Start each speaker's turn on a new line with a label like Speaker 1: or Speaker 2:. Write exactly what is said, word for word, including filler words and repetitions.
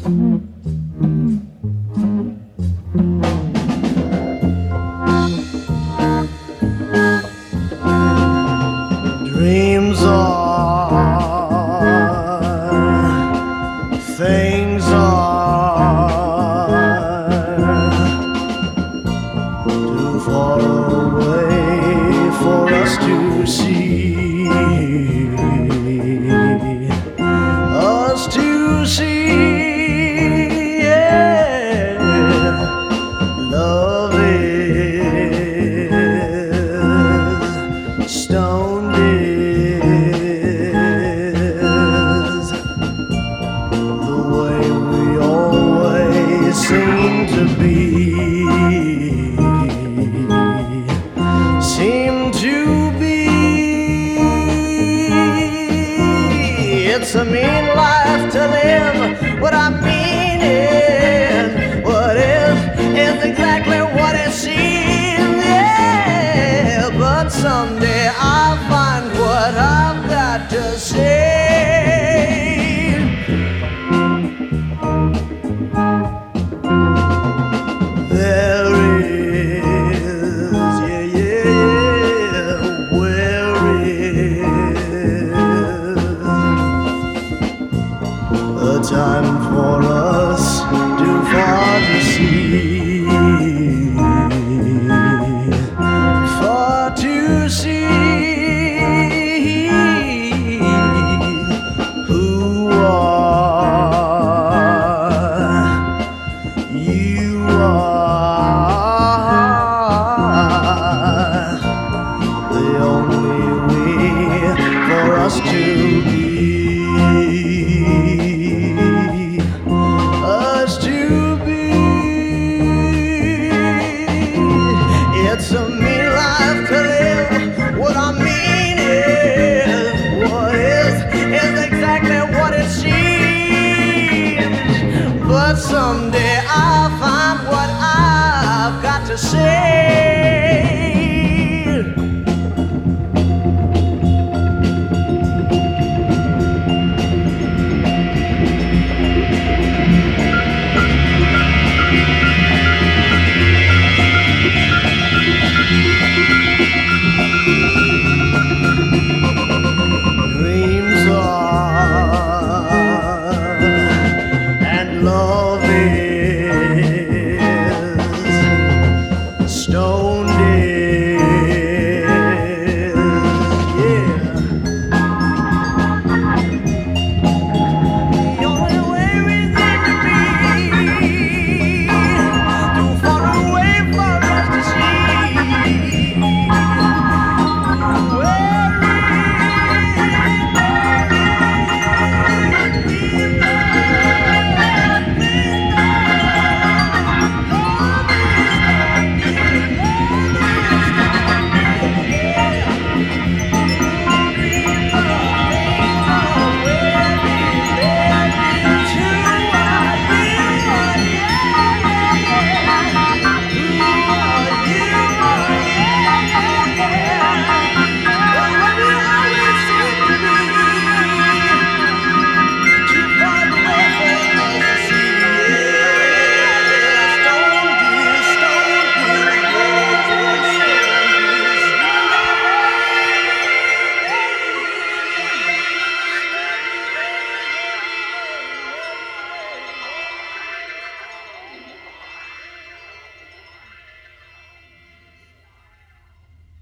Speaker 1: Dreams are things are too far away for us to see, us to see. Yeah. Love is stone is the way we always seem to be, seem to be. It's a mean life to live. What I mean is, what is, is exactly what it seems. Yeah, but someday I'll find what I've got to say. There is, yeah, yeah, yeah, where is a time for us too far to see, far to see. Who are you? Are the only way for us to be, us to be. It's a mean life to live. What I mean is, what is, is exactly what it seems. But someday I'll find what I've got to say. Dreams are and love